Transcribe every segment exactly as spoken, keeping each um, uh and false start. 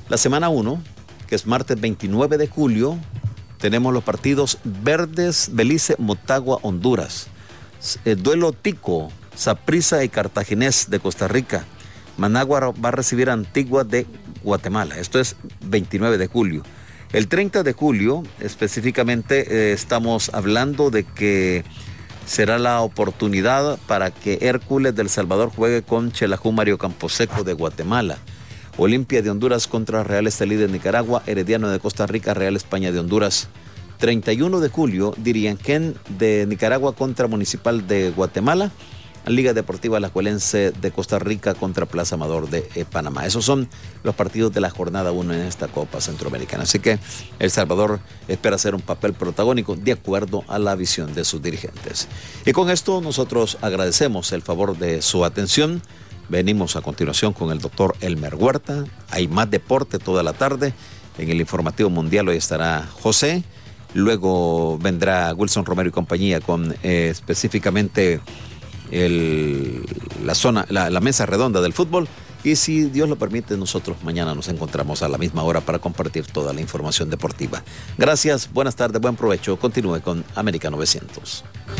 La semana uno, que es martes veintinueve de julio, tenemos los partidos Verdes, Belice, Motagua, Honduras. El duelo Tico, Saprissa y Cartaginés de Costa Rica. Managua va a recibir a Antigua de Guatemala. Esto es veintinueve de julio. El treinta de julio, específicamente, eh, estamos hablando de que será la oportunidad para que Hércules del Salvador juegue con Xelajú Mario Camposeco de Guatemala. Olimpia de Honduras contra Real Estelí de Nicaragua, Herediano de Costa Rica, Real España de Honduras. treinta y uno de julio, Dirianquén de Nicaragua contra Municipal de Guatemala, Liga Deportiva Alajuelense de Costa Rica contra Plaza Amador de eh, Panamá. Esos son los partidos de la jornada uno en esta Copa Centroamericana. Así que El Salvador espera hacer un papel protagónico de acuerdo a la visión de sus dirigentes. Y con esto nosotros agradecemos el favor de su atención. Venimos a continuación con el doctor Elmer Huerta. Hay más deporte toda la tarde. En el informativo mundial hoy estará José. Luego vendrá Wilson Romero y compañía con eh, específicamente el, la, zona, la, la mesa redonda del fútbol. Y si Dios lo permite, nosotros mañana nos encontramos a la misma hora para compartir toda la información deportiva. Gracias, buenas tardes, buen provecho. Continúe con América novecientos.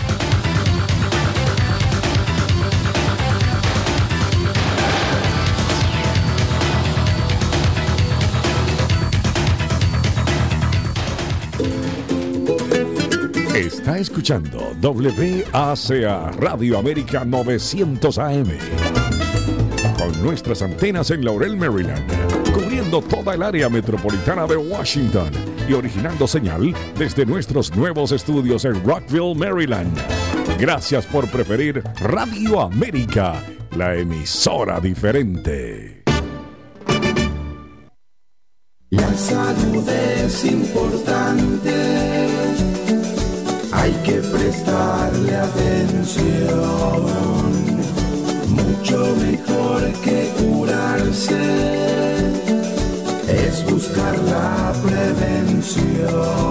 Está escuchando W A C A Radio América novecientos A M. Con nuestras antenas en Laurel, Maryland, cubriendo toda el área metropolitana de Washington y originando señal desde nuestros nuevos estudios en Rockville, Maryland. Gracias por preferir Radio América, la emisora diferente. La salud es importante. Hay que prestarle atención, mucho mejor que curarse, es buscar la prevención.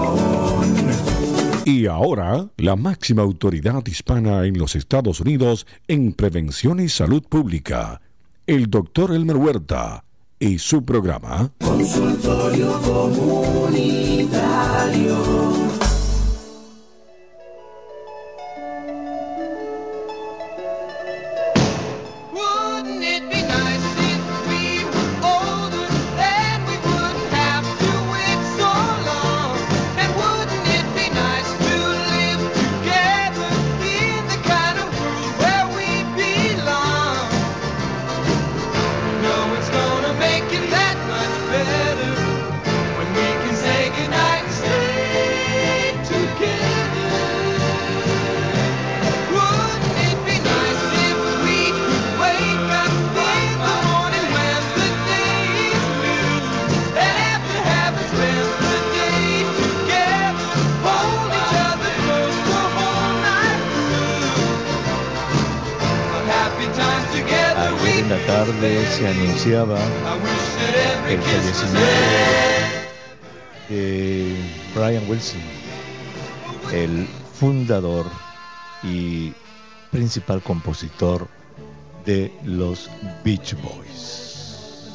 Y ahora, la máxima autoridad hispana en los Estados Unidos en prevención y salud pública, el doctor Elmer Huerta y su programa Consultorio Comunitario. Tarde se anunciaba el fallecimiento de Brian Wilson, el fundador y principal compositor de los Beach Boys.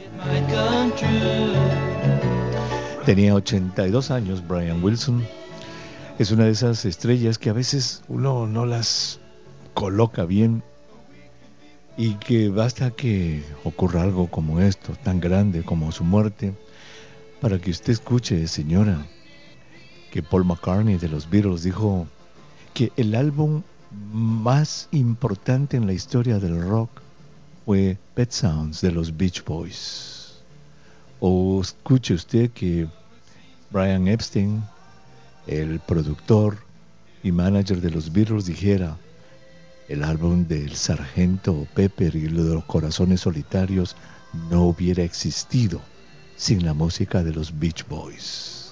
Tenía ochenta y dos años Brian Wilson. Es una de esas estrellas que a veces uno no las coloca bien, y que basta que ocurra algo como esto, tan grande como su muerte, para que usted escuche, señora, que Paul McCartney de los Beatles dijo que el álbum más importante en la historia del rock fue Pet Sounds de los Beach Boys. O escuche usted que Brian Epstein, el productor y manager de los Beatles, dijera: el álbum del Sargento Pepper y lo de los Corazones Solitarios no hubiera existido sin la música de los Beach Boys.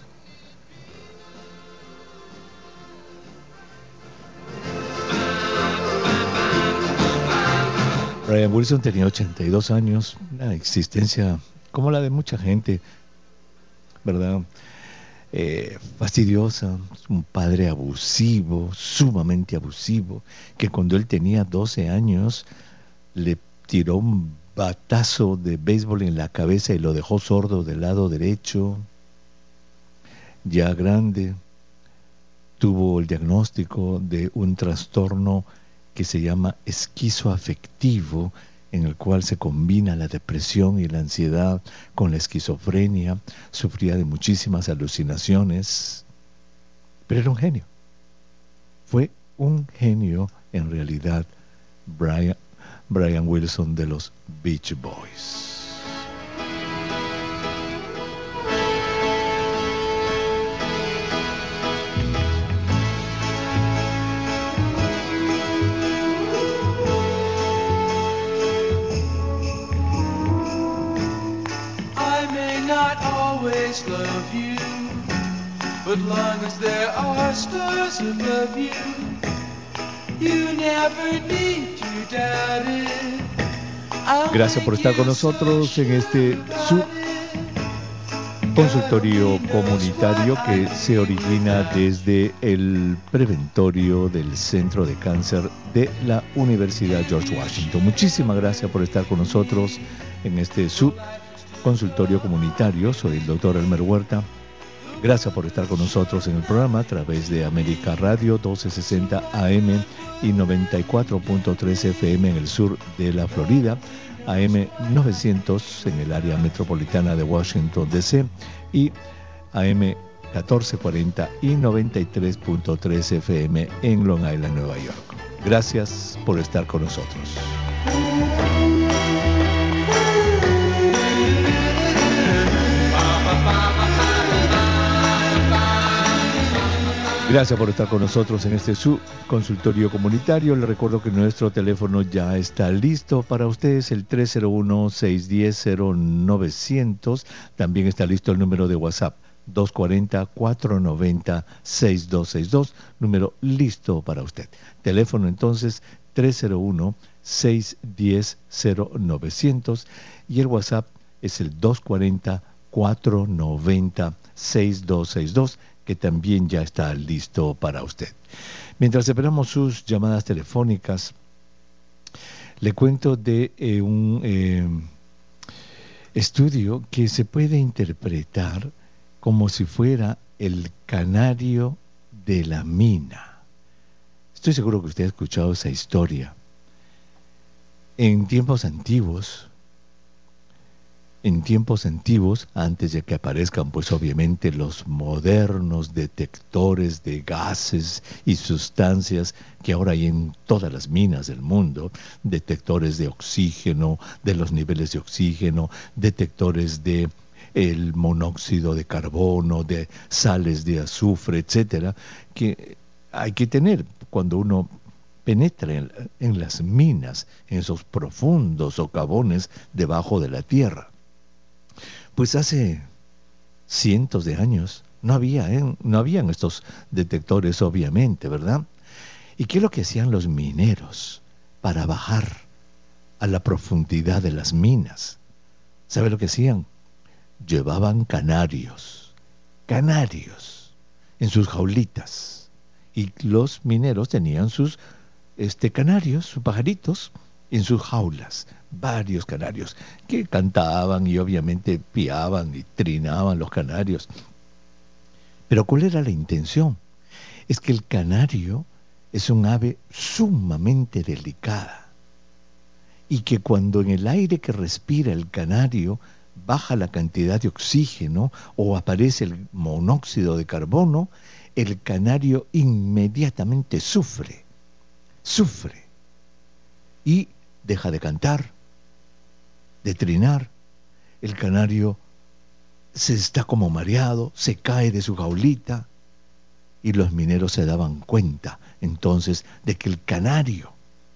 Brian Wilson tenía ochenta y dos años, una existencia como la de mucha gente, ¿verdad? Eh, fastidiosa, un padre abusivo, sumamente abusivo, que cuando él tenía doce años le tiró un batazo de béisbol en la cabeza y lo dejó sordo del lado derecho. Ya grande, tuvo el diagnóstico de un trastorno que se llama esquizoafectivo, en el cual se combina la depresión y la ansiedad con la esquizofrenia. Sufría de muchísimas alucinaciones, pero era un genio. Fue un genio en realidad, Brian, Brian Wilson de los Beach Boys. Love you, but long as there are stars above you, you never need to doubt it. Gracias por estar con nosotros en este su consultorio comunitario que se origina desde el preventorio del Centro de Cáncer de la Universidad George Washington. Muchísimas gracias por estar con nosotros en este su consultorio comunitario. Soy el doctor Elmer Huerta. Gracias por estar con nosotros en el programa a través de América Radio doce sesenta A M y noventa y cuatro punto tres F M en el sur de la Florida, A M novecientos en el área metropolitana de Washington D C y A M catorce cuarenta y noventa y tres punto tres F M en Long Island, Nueva York. Gracias por estar con nosotros. Gracias por estar con nosotros en este su consultorio comunitario. Les recuerdo que nuestro teléfono ya está listo para ustedes, el tres cero uno, seis uno cero, cero nueve cero cero. También está listo el número de WhatsApp, dos cuatro cero, cuatro nueve cero, seis dos seis dos, número listo para usted. Teléfono entonces tres cero uno, seis uno cero, cero nueve cero cero y el WhatsApp es el dos cuatro cero, cuatro nueve cero, seis dos seis dos, que también ya está listo para usted. Mientras esperamos sus llamadas telefónicas, le cuento de eh, un eh, estudio que se puede interpretar como si fuera el canario de la mina. Estoy seguro que usted ha escuchado esa historia. En tiempos antiguos, En tiempos antiguos, antes de que aparezcan pues obviamente los modernos detectores de gases y sustancias que ahora hay en todas las minas del mundo, detectores de oxígeno, de los niveles de oxígeno, detectores de el monóxido de carbono, de sales de azufre, etcétera, que hay que tener cuando uno penetra en, en las minas, en esos profundos socavones debajo de la tierra. Pues hace cientos de años no había, ¿eh? no habían estos detectores, obviamente, ¿verdad? ¿Y qué es lo que hacían los mineros para bajar a la profundidad de las minas? ¿Sabe lo que hacían? Llevaban canarios, canarios, en sus jaulitas. Y los mineros tenían sus este, canarios, sus pajaritos, en sus jaulas, varios canarios que cantaban y obviamente piaban y trinaban los canarios. Pero ¿cuál era la intención? Es que el canario es un ave sumamente delicada y que cuando en el aire que respira el canario baja la cantidad de oxígeno o aparece el monóxido de carbono, el canario inmediatamente sufre, sufre y deja de cantar, de trinar. El canario se está como mareado, se cae de su jaulita y los mineros se daban cuenta entonces de que el canario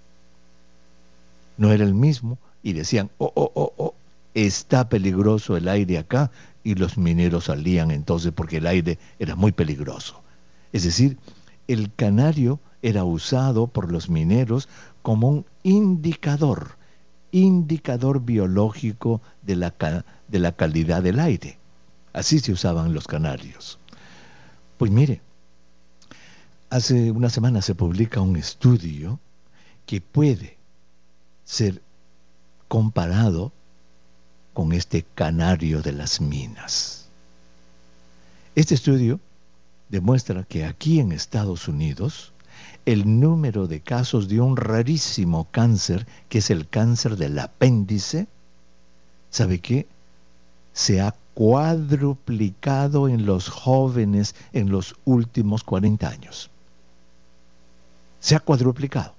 no era el mismo y decían, oh, oh, oh, oh, está peligroso el aire acá, y los mineros salían entonces porque el aire era muy peligroso. Es decir, el canario era usado por los mineros como un indicador, indicador biológico de la, de la calidad del aire. Así se usaban los canarios. Pues mire, hace una semana se publica un estudio que puede ser comparado con este canario de las minas. Este estudio demuestra que aquí en Estados Unidos el número de casos de un rarísimo cáncer, que es el cáncer del apéndice, ¿sabe qué? Se ha cuadruplicado en los jóvenes en los últimos cuarenta años. Se ha cuadruplicado.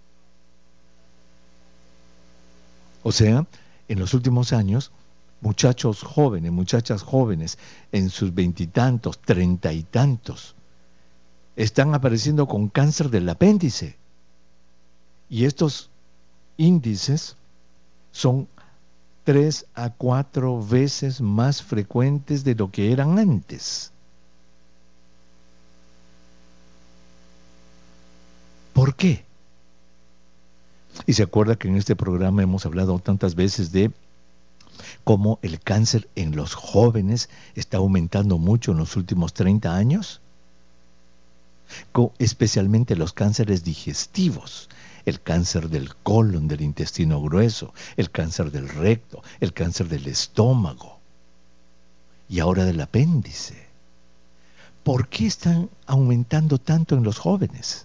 O sea, en los últimos años, muchachos jóvenes, muchachas jóvenes, en sus veintitantos, treinta y tantos, están apareciendo con cáncer del apéndice. Y estos índices son tres a cuatro veces más frecuentes de lo que eran antes. ¿Por qué? Y se acuerda que en este programa hemos hablado tantas veces de cómo el cáncer en los jóvenes está aumentando mucho en los últimos treinta años, especialmente los cánceres digestivos, el cáncer del colon, del intestino grueso, el cáncer del recto, el cáncer del estómago y ahora del apéndice. ¿Por qué están aumentando tanto en los jóvenes?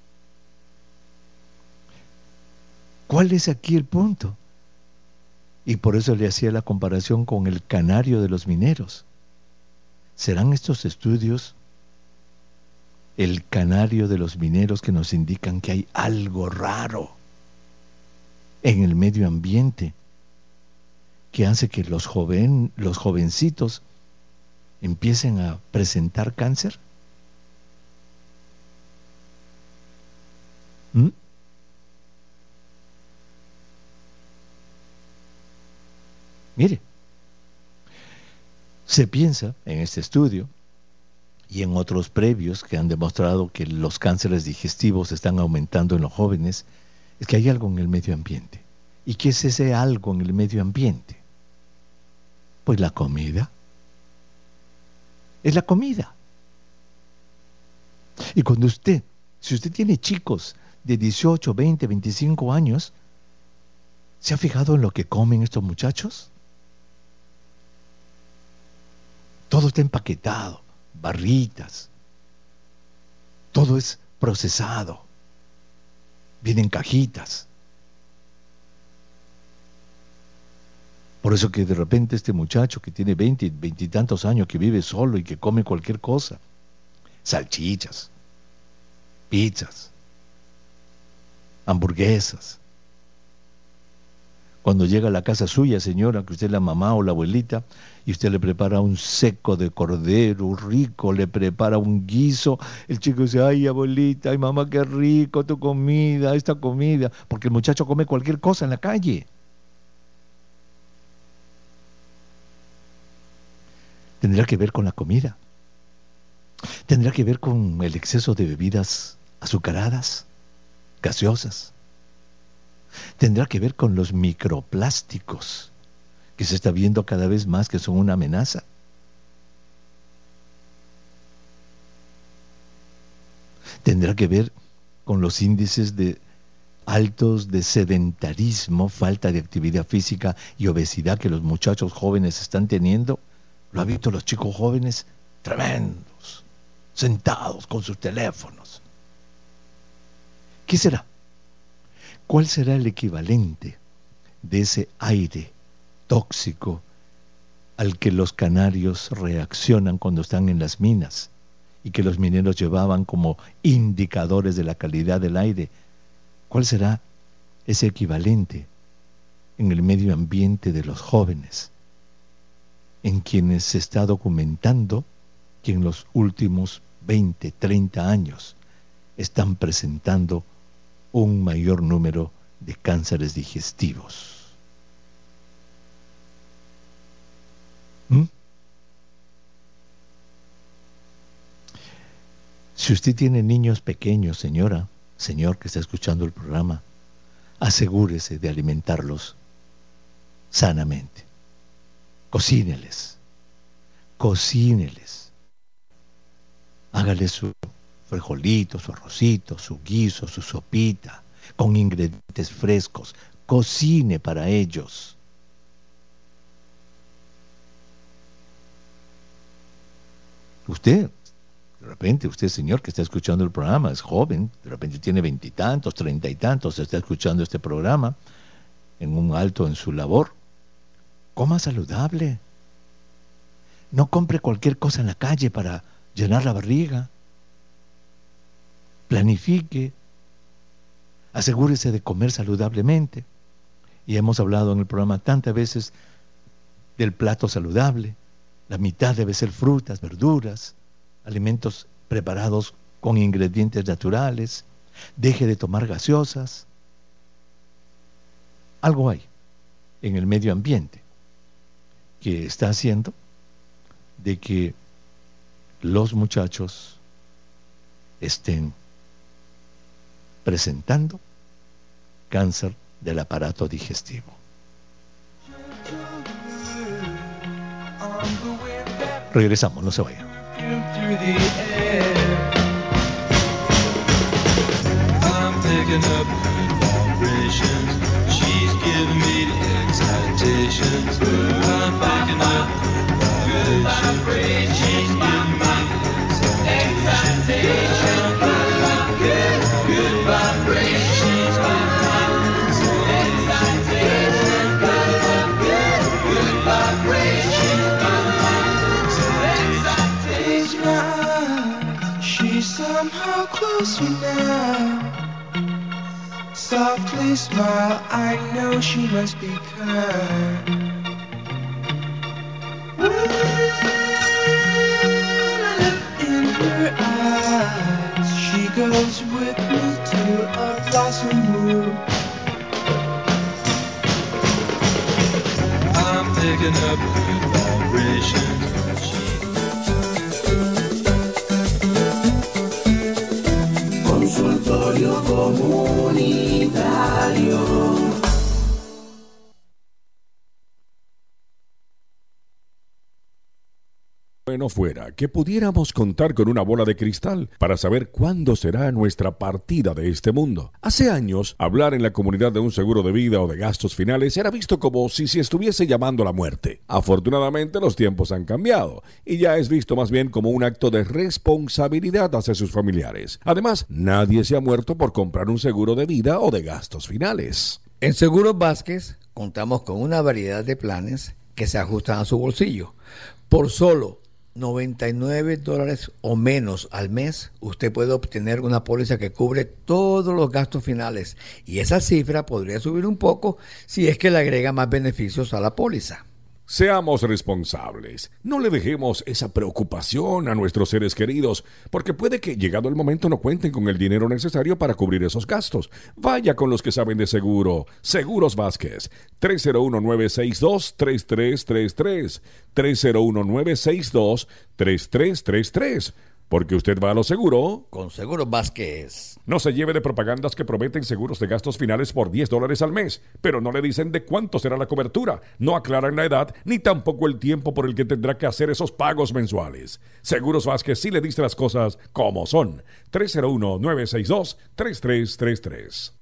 ¿Cuál es aquí el punto? Y por eso le hacía la comparación con el canario de los mineros. ¿Serán estos estudios el canario de los mineros que nos indican que hay algo raro en el medio ambiente que hace que los, joven, los jovencitos empiecen a presentar cáncer? ¿Mm? Mire, se piensa en este estudio y en otros previos que han demostrado que los cánceres digestivos están aumentando en los jóvenes, es que hay algo en el medio ambiente. ¿Y qué es ese algo en el medio ambiente? Pues la comida. Es la comida. Y cuando usted, si usted tiene chicos de dieciocho, veinte, veinticinco años, ¿se ha fijado en lo que comen estos muchachos? Todo está empaquetado, barritas, todo es procesado, vienen cajitas. Por eso que de repente este muchacho que tiene veinte, veintitantos años, que vive solo y que come cualquier cosa, salchichas, pizzas, hamburguesas. Cuando llega a la casa suya, señora, que usted es la mamá o la abuelita, y usted le prepara un seco de cordero rico, le prepara un guiso, el chico dice, ay abuelita, ay mamá, qué rico tu comida, esta comida, porque el muchacho come cualquier cosa en la calle. Tendrá que ver con la comida, tendrá que ver con el exceso de bebidas azucaradas, gaseosas. Tendrá que ver con los microplásticos que se está viendo cada vez más que son una amenaza. Tendrá que ver con los índices de altos de sedentarismo, falta de actividad física y obesidad que los muchachos jóvenes están teniendo. ¿Lo ha visto los chicos jóvenes? Tremendos, sentados con sus teléfonos. ¿Qué será? ¿Cuál será el equivalente de ese aire tóxico al que los canarios reaccionan cuando están en las minas y que los mineros llevaban como indicadores de la calidad del aire? ¿Cuál será ese equivalente en el medio ambiente de los jóvenes, en quienes se está documentando que en los últimos veinte, treinta años están presentando un mayor número de cánceres digestivos? ¿Mm? Si usted tiene niños pequeños, señora, señor que está escuchando el programa, asegúrese de alimentarlos sanamente. Cocíneles, cocíneles. Hágale su frijolito, su arrocito, su guiso, su sopita, con ingredientes frescos. cocine para ellos. Usted, de repente, usted señor que está escuchando el programa, es joven, de repente tiene veintitantos, treinta y tantos, está escuchando este programa en un alto en su labor. Coma saludable. No compre cualquier cosa en la calle para llenar la barriga. Planifique. Asegúrese de comer saludablemente. Y hemos hablado en el programa tantas veces del plato saludable. La mitad debe ser frutas, verduras, alimentos preparados con ingredientes naturales. Deje de tomar gaseosas. Algo hay en el medio ambiente que está haciendo de que los muchachos estén presentando cáncer del aparato digestivo. Regresamos, no se vayan. She's giving me the excitations. I'm picking up good vibrations. She's giving me the excitations. Good, good vibrations. She's giving me the excitations. Good, good vibrations. Excitation. She's somehow closer now. Softly smile, I know she must be kind. When I look in her eyes, she goes with me to a blossom room. I'm picking up good vibrations. Consultorio comunitario. Bueno fuera que pudiéramos contar con una bola de cristal para saber cuándo será nuestra partida de este mundo. Hace años, hablar en la comunidad de un seguro de vida o de gastos finales era visto como si se estuviese llamando a la muerte. Afortunadamente, los tiempos han cambiado y ya es visto más bien como un acto de responsabilidad hacia sus familiares. Además, nadie se ha muerto por comprar un seguro de vida o de gastos finales. En Seguros Vázquez contamos con una variedad de planes que se ajustan a su bolsillo. Por solo noventa y nueve dólares o menos al mes, usted puede obtener una póliza que cubre todos los gastos finales, y esa cifra podría subir un poco si es que le agrega más beneficios a la póliza. Seamos responsables, no le dejemos esa preocupación a nuestros seres queridos, porque puede que llegado el momento no cuenten con el dinero necesario para cubrir esos gastos. Vaya con los que saben de seguro. Seguros Vázquez, tres cero uno, nueve seis dos, tres tres tres tres, tres cero uno, nueve seis dos, tres tres tres tres. Porque usted va a lo seguro. Con Seguros Vázquez. No se lleve de propagandas que prometen seguros de gastos finales por diez dólares al mes, pero no le dicen de cuánto será la cobertura, no aclaran la edad, ni tampoco el tiempo por el que tendrá que hacer esos pagos mensuales. Seguros Vázquez sí le dice las cosas como son. tres cero uno, nueve seis dos, tres tres tres tres.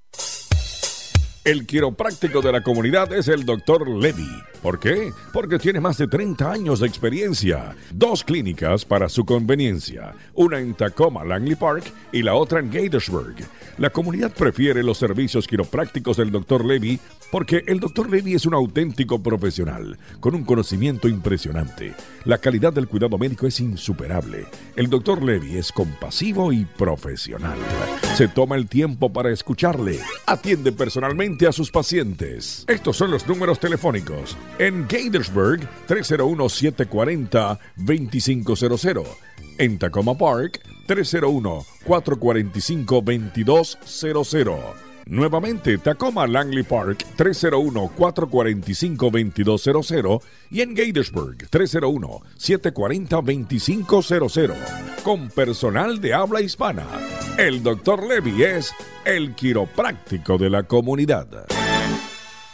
El quiropráctico de la comunidad es el doctor Levy. ¿Por qué? Porque tiene más de treinta años de experiencia. Dos clínicas para su conveniencia. Una en Tacoma, Langley Park, y la otra en Gaithersburg. La comunidad prefiere los servicios quiroprácticos del doctor Levy porque el doctor Levy es un auténtico profesional, con un conocimiento impresionante. La calidad del cuidado médico es insuperable. El doctor Levy es compasivo y profesional. Se toma el tiempo para escucharle. Atiende personalmente a sus pacientes. Estos son los números telefónicos. En Gaithersburg, tres cero uno, siete cuatro cero, dos cinco cero cero. En Tacoma Park, tres cero uno, cuatro cuatro cinco, dos dos cero cero. Nuevamente, Tacoma Langley Park, tres cero uno, cuatro cuatro cinco, dos dos cero cero. Y en Gaithersburg, tres cero uno, siete cuatro cero, dos cinco cero cero. Con personal de habla hispana. El doctor Levy es el quiropráctico de la comunidad.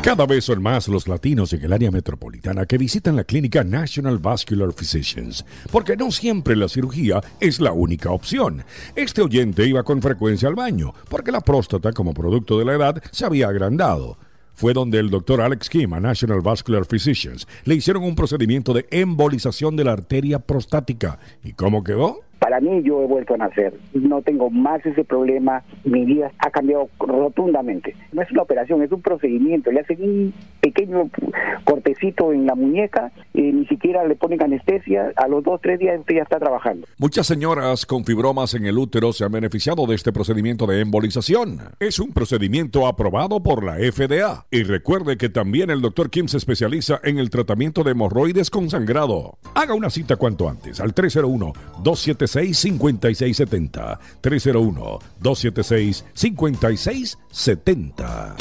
Cada vez son más los latinos en el área metropolitana que visitan la clínica National Vascular Physicians, porque no siempre la cirugía es la única opción. Este oyente iba con frecuencia al baño, porque la próstata, como producto de la edad, se había agrandado. Fue donde el doctor Alex Kim, a National Vascular Physicians, le hicieron un procedimiento de embolización de la arteria prostática. ¿Y cómo quedó? Para mí, yo he vuelto a nacer. No tengo más ese problema. Mi vida ha cambiado rotundamente. No es una operación, es un procedimiento. Le hacen un pequeño cortecito en la muñeca, y ni siquiera le ponen anestesia. A los dos, tres días usted ya está trabajando. Muchas señoras con fibromas en el útero se han beneficiado de este procedimiento de embolización. Es un procedimiento aprobado por la F D A. Y recuerde que también el doctor Kim se especializa en el tratamiento de hemorroides con sangrado. Haga una cita cuanto antes al tres cero uno, dos siete seis, cinco seis siete cero. tres cero uno, dos siete seis, cinco seis siete cero.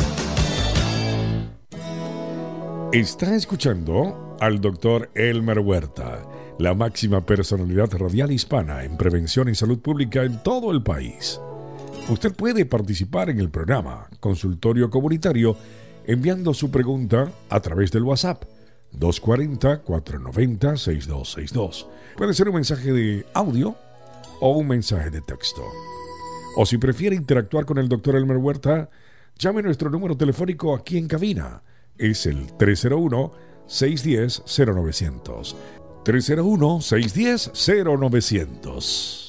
Está escuchando al doctor Elmer Huerta, la máxima personalidad radial hispana en prevención y salud pública en todo el país. Usted puede participar en el programa Consultorio Comunitario enviando su pregunta a través del WhatsApp dos cuatro cero, cuatro nueve cero, seis dos seis dos. Puede ser un mensaje de audio o un mensaje de texto. O si prefiere interactuar con el doctor Elmer Huerta, llame a nuestro número telefónico aquí en cabina. Es el tres cero uno, seis uno cero, cero nueve cero cero. tres cero uno, seis uno cero, cero nueve cero cero.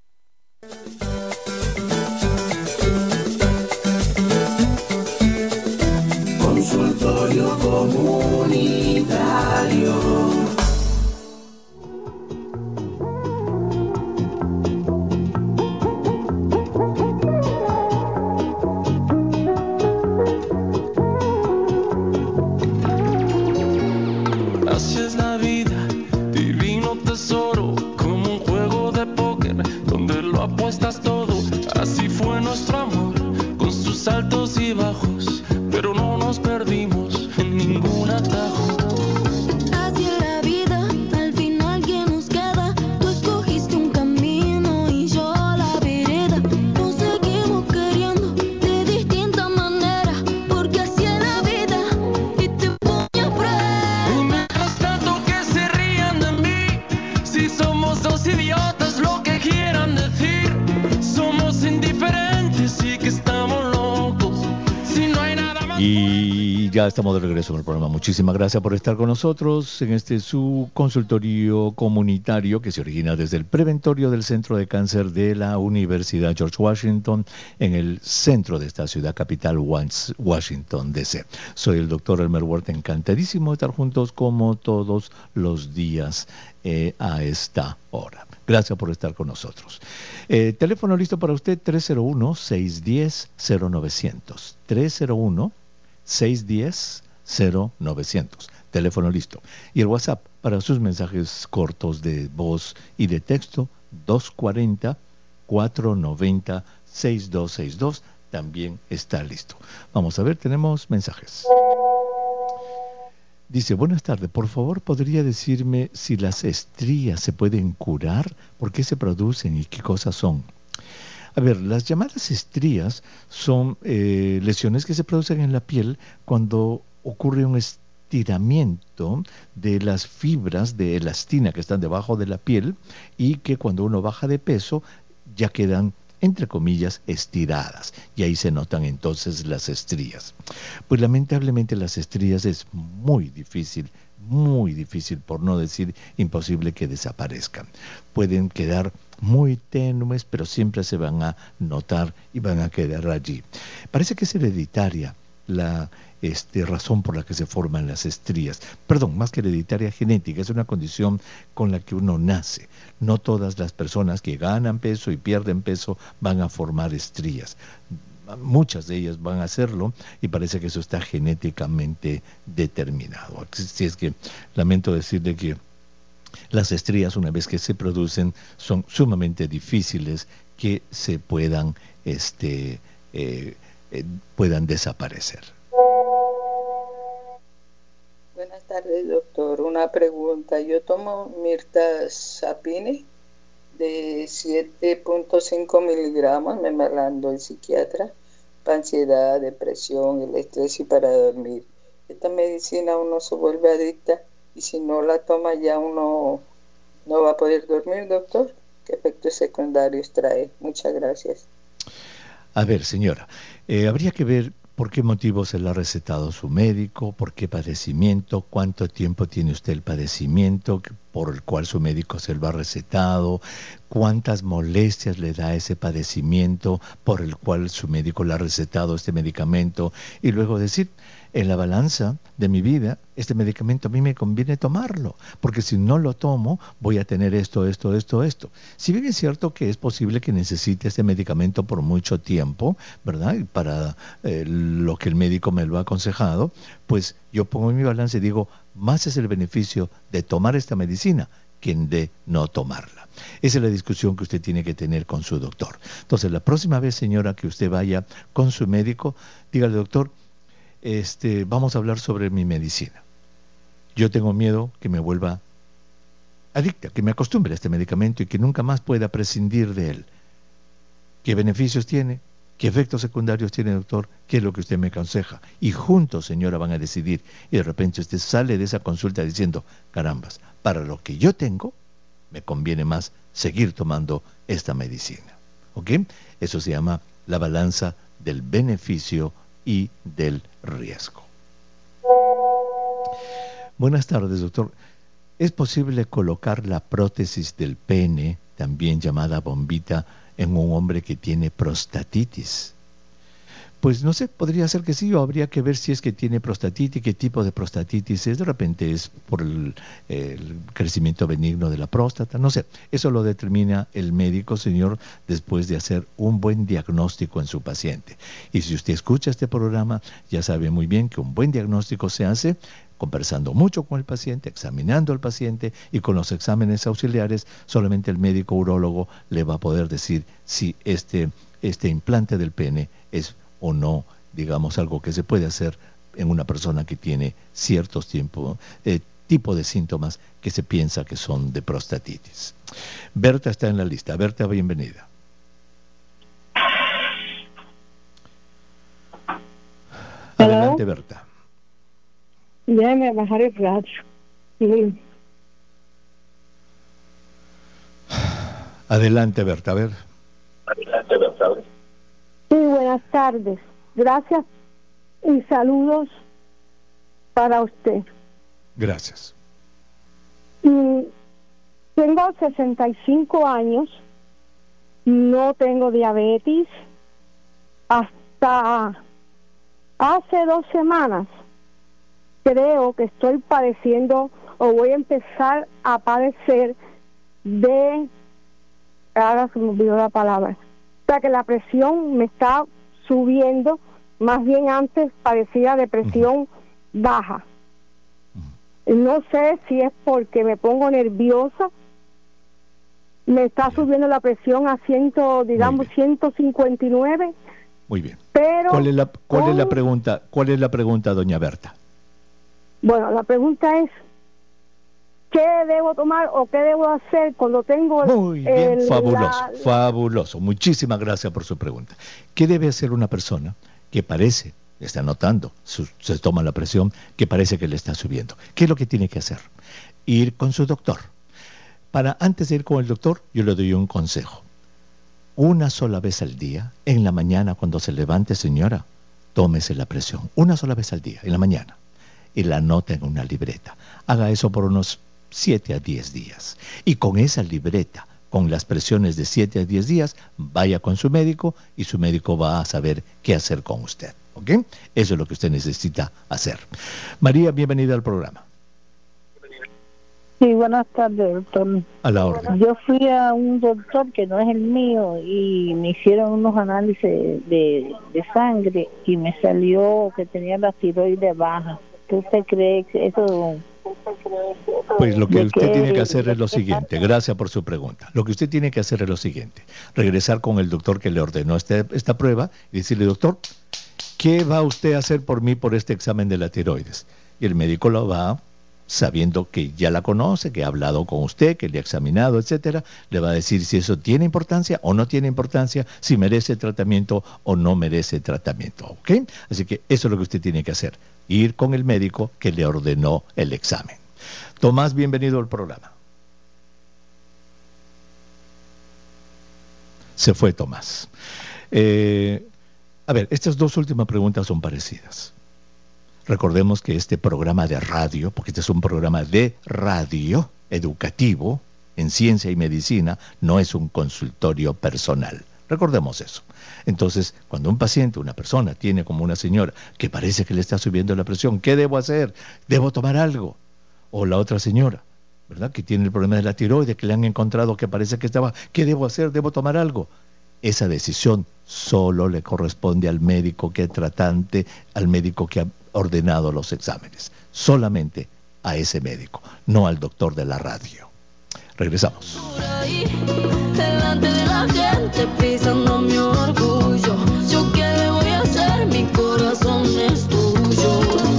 Consultorio Comunitario. Así es la vida, divino tesoro, como un juego de póker donde lo apuestas todo. Así fue nuestro amor, con sus altos y bajos, pero no nos perdimos en ningún atajo. Así es la vida, al final ¿quién nos queda? Tú escogiste un camino y yo la vereda. Nos seguimos queriendo de distinta manera, porque así es la vida y te voy a prueba. Y mientras tanto que se rían de mí, si somos dos idiotas, lo que quieran decir, somos indiferentes y que estamos locos, si no hay nada más. Y ya estamos de regreso en el programa. Muchísimas gracias por estar con nosotros en este su consultorio comunitario que se origina desde el preventorio del Centro de Cáncer de la Universidad George Washington en el centro de esta ciudad capital, Washington, D C. Soy el doctor Elmer Huerta, encantadísimo de estar juntos como todos los días eh, a esta hora. Gracias por estar con nosotros. Eh, teléfono listo para usted, tres cero uno, seis uno cero, cero nueve cero cero. tres cero uno, seis uno cero, cero nueve cero cero. Teléfono listo. Y el WhatsApp para sus mensajes cortos de voz y de texto, dos cuatro cero, cuatro nueve cero, seis dos seis dos. También está listo. Vamos a ver, tenemos mensajes. Dice, buenas tardes, por favor, ¿podría decirme si las estrías se pueden curar? ¿Por qué se producen y qué cosas son? A ver, las llamadas estrías son eh, lesiones que se producen en la piel cuando ocurre un estiramiento de las fibras de elastina que están debajo de la piel y que cuando uno baja de peso ya quedan, entre comillas, estiradas, y ahí se notan entonces las estrías. Pues lamentablemente las estrías es muy difícil, muy difícil, por no decir imposible, que desaparezcan. Pueden quedar muy tenues, pero siempre se van a notar y van a quedar allí. Parece que es hereditaria la este, razón por la que se forman las estrías. Perdón, más que hereditaria, genética. Es una condición con la que uno nace. No todas las personas que ganan peso y pierden peso van a formar estrías. Muchas de ellas van a hacerlo y parece que eso está genéticamente determinado. Así es que lamento decirle que las estrías, una vez que se producen, son sumamente difíciles que se puedan, este, eh, eh, puedan desaparecer. Buenas tardes, doctor. Una pregunta. Yo tomo mirtazapine de siete punto cinco miligramos, me mandó el psiquiatra, para ansiedad, depresión, el estrés y para dormir. esta medicina uno se vuelve adicta y si no la toma ya uno no va a poder dormir, doctor? ¿Qué efectos secundarios trae? Muchas gracias. A ver, señora, eh, habría que ver por qué motivo se le ha recetado su médico, por qué padecimiento, cuánto tiempo tiene usted el padecimiento por el cual su médico se lo ha recetado, cuántas molestias le da ese padecimiento por el cual su médico le ha recetado este medicamento, y luego decir, en la balanza de mi vida, este medicamento a mí me conviene tomarlo, porque si no lo tomo, voy a tener esto, esto, esto, esto. Si bien es cierto que es posible que necesite este medicamento por mucho tiempo, ¿verdad? Y para eh, lo que el médico me lo ha aconsejado, pues yo pongo en mi balance y digo, más es el beneficio de tomar esta medicina que de no tomarla. Esa es la discusión que usted tiene que tener con su doctor. Entonces, la próxima vez, señora, que usted vaya con su médico, dígale, doctor, Este, vamos a hablar sobre mi medicina. Yo tengo miedo que me vuelva adicta, que me acostumbre a este medicamento y que nunca más pueda prescindir de él. ¿Qué beneficios tiene? ¿Qué efectos secundarios tiene, doctor? ¿Qué es lo que usted me aconseja? Y juntos, señora, van a decidir. Y de repente usted sale de esa consulta diciendo, carambas, para lo que yo tengo, me conviene más seguir tomando esta medicina. ¿Ok? Eso se llama la balanza del beneficio y del riesgo. Buenas tardes, doctor. ¿Es posible colocar la prótesis del pene, también llamada bombita, en un hombre que tiene prostatitis? Pues no sé, podría ser que sí, o habría que ver si es que tiene prostatitis, qué tipo de prostatitis es. De repente es por el, el crecimiento benigno de la próstata, no sé. Eso lo determina el médico, señor, después de hacer un buen diagnóstico en su paciente. Y si usted escucha este programa, ya sabe muy bien que un buen diagnóstico se hace conversando mucho con el paciente, examinando al paciente, y con los exámenes auxiliares solamente el médico urólogo le va a poder decir si este, este implante del pene es o no, digamos, algo que se puede hacer en una persona que tiene ciertos tiempos, eh, tipo de síntomas que se piensa que son de prostatitis. Berta está en la lista. Berta, bienvenida. Adelante, Berta. Déjame bajar el radio. Sí. Adelante, Berta, a ver. Adelante, Berta, a ver. Sí, buenas tardes. Gracias y saludos para usted. Gracias. Mm, tengo sesenta y cinco años, no tengo diabetes. Hasta hace dos semanas creo que estoy padeciendo o voy a empezar a padecer de... Ahora se me olvidó la palabra. O sea que la presión me está subiendo, más bien antes parecía de presión uh-huh. baja. Uh-huh. No sé si es porque me pongo nerviosa, me está bien. subiendo la presión a ciento, digamos ciento cincuenta y nueve. Muy bien. Pero ¿Cuál es la cuál con... es la pregunta? ¿Cuál es la pregunta, doña Berta? Bueno, la pregunta es, ¿qué debo tomar o qué debo hacer cuando tengo... Muy bien, el, fabuloso, la... fabuloso. Muchísimas gracias por su pregunta. ¿Qué debe hacer una persona que parece, está notando, su, se toma la presión, que parece que le está subiendo? ¿Qué es lo que tiene que hacer? Ir con su doctor. Para antes de ir con el doctor, yo le doy un consejo. Una sola vez al día, en la mañana cuando se levante, señora, tómese la presión. Una sola vez al día, en la mañana. Y la anota en una libreta. Haga eso por unos siete a diez días. Y con esa libreta, con las presiones de siete a diez días, vaya con su médico y su médico va a saber qué hacer con usted. ¿Ok? Eso es lo que usted necesita hacer. María, bienvenida al programa. Sí, buenas tardes, doctor. A la orden. Yo fui a un doctor que no es el mío y me hicieron unos análisis de, de sangre y me salió que tenía la tiroides baja. ¿Qué usted cree que eso...? Pues lo que usted tiene que hacer es lo siguiente. Gracias por su pregunta. Lo que usted tiene que hacer es lo siguiente. Regresar con el doctor que le ordenó este, esta prueba y decirle, doctor, ¿qué va usted a hacer por mí por este examen de la tiroides? Y el médico lo va a sabiendo que ya la conoce, que ha hablado con usted, que le ha examinado, etcétera, le va a decir si eso tiene importancia o no tiene importancia, si merece tratamiento o no merece tratamiento, ¿ok? Así que eso es lo que usted tiene que hacer, ir con el médico que le ordenó el examen. Tomás, bienvenido al programa. Se fue Tomás. Eh, a ver, estas dos últimas preguntas son parecidas. Recordemos que este programa de radio, porque este es un programa de radio educativo en ciencia y medicina, no es un consultorio personal. Recordemos eso. Entonces, cuando un paciente, una persona, tiene como una señora que parece que le está subiendo la presión, ¿qué debo hacer? ¿Debo tomar algo? O la otra señora, ¿verdad?, que tiene el problema de la tiroides, que le han encontrado que parece que estaba, ¿qué debo hacer? ¿Debo tomar algo? Esa decisión solo le corresponde al médico que es tratante, al médico que ha ordenado los exámenes. Solamente a ese médico, no al doctor de la radio. Regresamos. Por ahí, delante de la gente, pisando mi orgullo. ¿Yo qué le voy a hacer? Mi corazón es tuyo.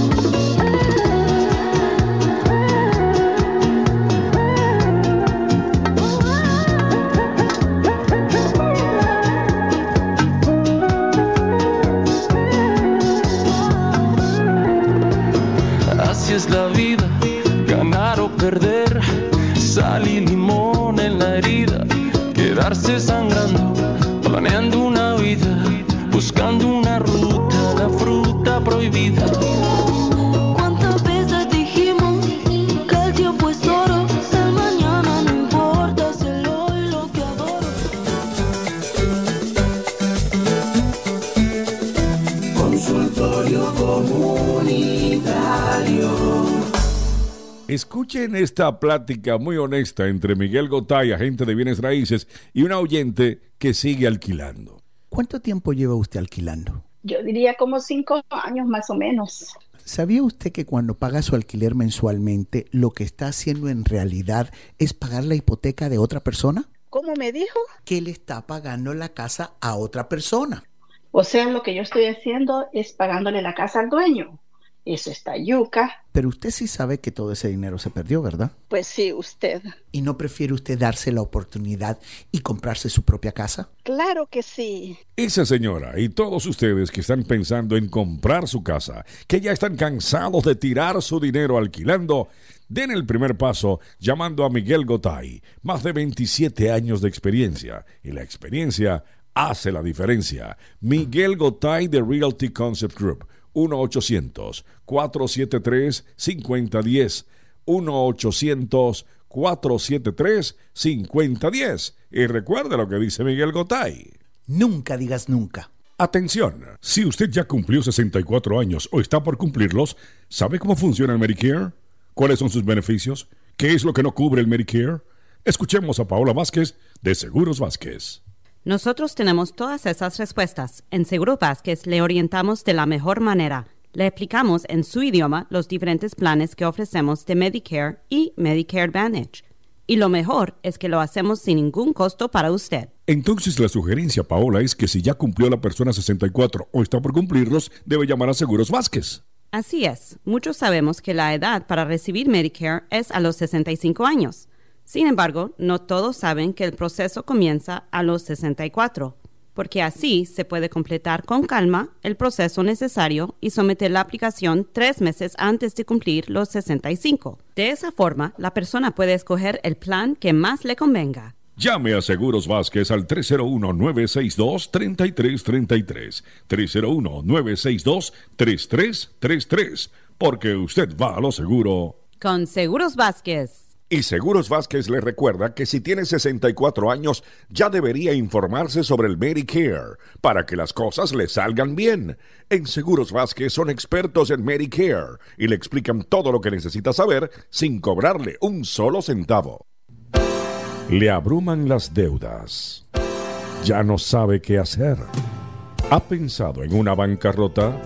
Así es la vida, ganar o perder, sal y limón en la herida, quedarse sangrando, planeando una vida, buscando una ruta, la fruta prohibida. ¿Cuántas veces dijimos que el tiempo es oro? El mañana no importa, es el hoy lo que adoro. Consultorio comunitario. Escuchen esta plática muy honesta entre Miguel Gotay, agente de bienes raíces, y una oyente que sigue alquilando. ¿Cuánto tiempo lleva usted alquilando? Yo diría como cinco años más o menos. ¿Sabía usted que cuando paga su alquiler mensualmente, lo que está haciendo en realidad es pagar la hipoteca de otra persona? ¿Cómo me dijo? Que le está pagando la casa a otra persona. O sea, lo que yo estoy haciendo es pagándole la casa al dueño. Eso está yuca. Pero usted sí sabe que todo ese dinero se perdió, ¿verdad? Pues sí, usted. ¿Y no prefiere usted darse la oportunidad y comprarse su propia casa? Claro que sí. Esa señora y todos ustedes que están pensando en comprar su casa, que ya están cansados de tirar su dinero alquilando, den el primer paso llamando a Miguel Gotay. Más de veintisiete años de experiencia. Y la experiencia hace la diferencia. Miguel Gotay de Realty Concept Group. uno ochocientos, cuatrocientos setenta y tres, cincuenta diez. uno ochocientos, cuatrocientos setenta y tres, cincuenta diez. Y recuerde lo que dice Miguel Gotay. Nunca digas nunca. Atención, si usted ya cumplió sesenta y cuatro años o está por cumplirlos, ¿sabe cómo funciona el Medicare? ¿Cuáles son sus beneficios? ¿Qué es lo que no cubre el Medicare? Escuchemos a Paola Vázquez de Seguros Vázquez. Nosotros tenemos todas esas respuestas. En Seguros Vázquez le orientamos de la mejor manera. Le explicamos en su idioma los diferentes planes que ofrecemos de Medicare y Medicare Advantage. Y lo mejor es que lo hacemos sin ningún costo para usted. Entonces la sugerencia, Paola, es que si ya cumplió la persona sesenta y cuatro o está por cumplirlos, debe llamar a Seguros Vázquez. Así es. Muchos sabemos que la edad para recibir Medicare es a los sesenta y cinco años. Sin embargo, no todos saben que el proceso comienza a los sesenta y cuatro, porque así se puede completar con calma el proceso necesario y someter la aplicación tres meses antes de cumplir los sesenta y cinco. De esa forma, la persona puede escoger el plan que más le convenga. Llame a Seguros Vázquez al tres cero uno, nueve seis dos, tres tres tres tres, tres cero uno, nueve seis dos, tres tres tres tres, porque usted va a lo seguro. Con Seguros Vázquez. Y Seguros Vázquez le recuerda que si tiene sesenta y cuatro años ya debería informarse sobre el Medicare para que las cosas le salgan bien. En Seguros Vázquez son expertos en Medicare y le explican todo lo que necesita saber sin cobrarle un solo centavo. Le abruman las deudas. Ya no sabe qué hacer. ¿Ha pensado en una bancarrota?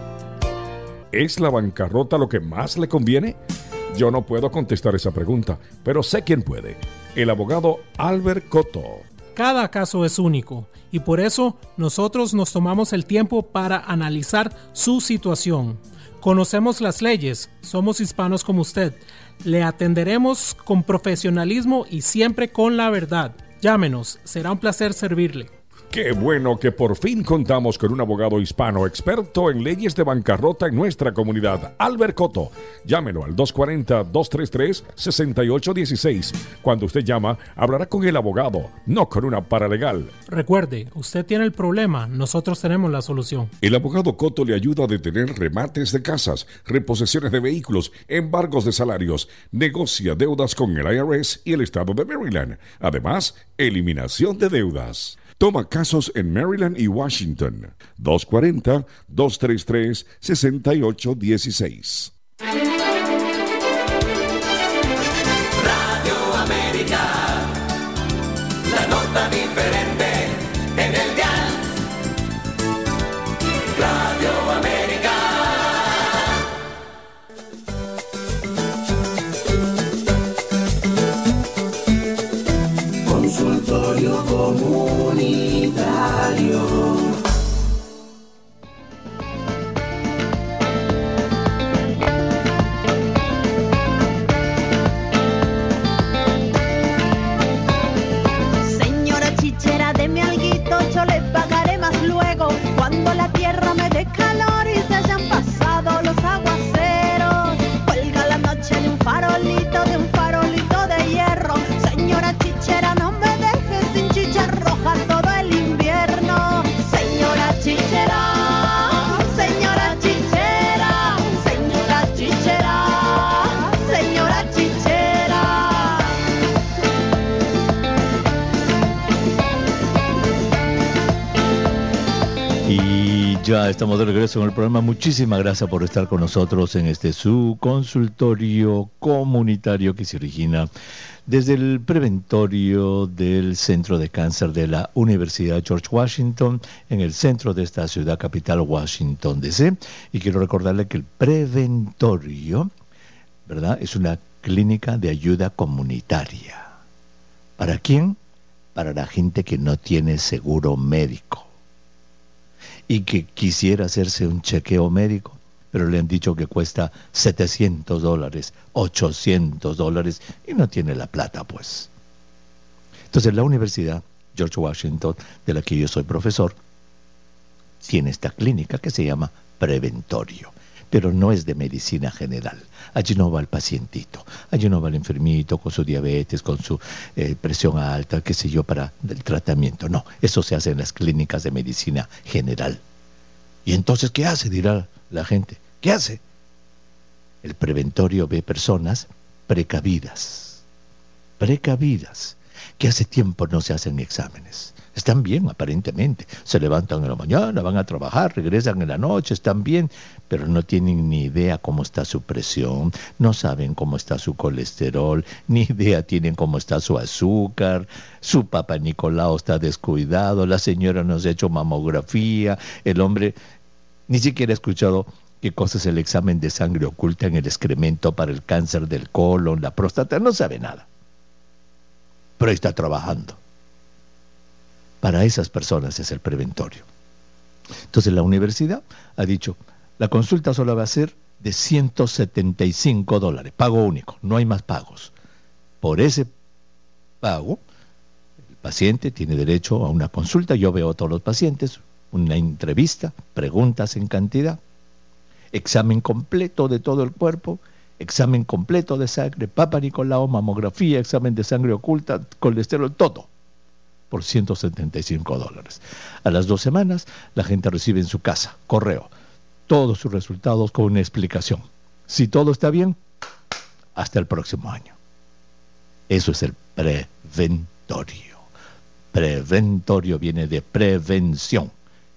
¿Es la bancarrota lo que más le conviene? Yo no puedo contestar esa pregunta, pero sé quién puede. El abogado Albert Cotto. Cada caso es único y por eso nosotros nos tomamos el tiempo para analizar su situación. Conocemos las leyes, somos hispanos como usted. Le atenderemos con profesionalismo y siempre con la verdad. Llámenos, será un placer servirle. Qué bueno que por fin contamos con un abogado hispano experto en leyes de bancarrota en nuestra comunidad, Albert Cotto. Llámelo al dos cuatro cero, dos tres tres, seis ocho uno seis. Cuando usted llama, hablará con el abogado, no con una paralegal. Recuerde, usted tiene el problema, nosotros tenemos la solución. El abogado Cotto le ayuda a detener remates de casas, reposesiones de vehículos, embargos de salarios, negocia deudas con el I R S y el estado de Maryland. Además, eliminación de deudas. Toma casos en Maryland y Washington. dos cuatro cero, dos tres tres, seis ocho uno seis. Radio América, la nota diferente en el dial. Radio América. Consultorio comunitario. Señora chichera, deme alguito, yo le pagaré más luego. Cuando la tierra me dé calor y se hayan pasado los aguaceros, cuelga la noche de un farolito, de un farolito de hierro. Señora chichera, no me dejes sin chicha roja todo el invierno. Señora chichera, señora chichera, señora chichera, señora chichera. Y ya estamos de regreso en el programa. Muchísimas gracias por estar con nosotros en este su consultorio comunitario que se origina desde el preventorio del Centro de Cáncer de la Universidad George Washington, en el centro de esta ciudad capital, Washington, D C. Y quiero recordarle que el preventorio, ¿verdad?, es una clínica de ayuda comunitaria. ¿Para quién? Para la gente que no tiene seguro médico y que quisiera hacerse un chequeo médico, pero le han dicho que cuesta setecientos dólares, ochocientos dólares, y no tiene la plata, pues. Entonces, la Universidad George Washington, de la que yo soy profesor, tiene esta clínica que se llama Preventorio, pero no es de medicina general. Allí no va el pacientito, allí no va el enfermito con su diabetes, con su eh, presión alta, qué sé yo, para el tratamiento. No, eso se hace en las clínicas de medicina general. ¿Y entonces qué hace?, dirá la gente. ¿Qué hace? El preventorio ve personas precavidas, precavidas, que hace tiempo no se hacen exámenes. Están bien, aparentemente. Se levantan en la mañana, van a trabajar, regresan en la noche, están bien, pero no tienen ni idea cómo está su presión, no saben cómo está su colesterol, ni idea tienen cómo está su azúcar, su papá Nicolau está descuidado, la señora no se ha hecho mamografía, el hombre ni siquiera ha escuchado qué cosa es el examen de sangre oculta en el excremento para el cáncer del colon, la próstata, no sabe nada. Pero ahí está trabajando. Para esas personas es el preventorio. Entonces la universidad ha dicho, la consulta solo va a ser de ciento setenta y cinco dólares, pago único, no hay más pagos. Por ese pago, el paciente tiene derecho a una consulta, yo veo a todos los pacientes, una entrevista, preguntas en cantidad, examen completo de todo el cuerpo, examen completo de sangre, Papa Nicolau, mamografía, examen de sangre oculta, colesterol, todo, por ciento setenta y cinco dólares. A las dos semanas, la gente recibe en su casa, correo, todos sus resultados con una explicación. Si todo está bien, hasta el próximo año. Eso es el preventorio. Preventorio viene de prevención.